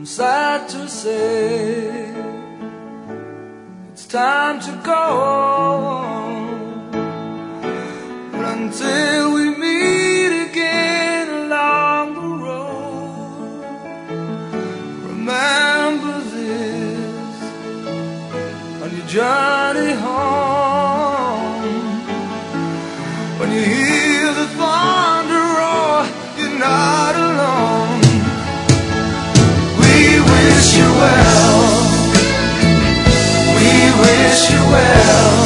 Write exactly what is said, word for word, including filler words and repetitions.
I'm sad to say it's time to go, but until we meet again along the road, remember this on your journey home. When you hear the thunder roar, you're not alone. We wish you well. We wish you well.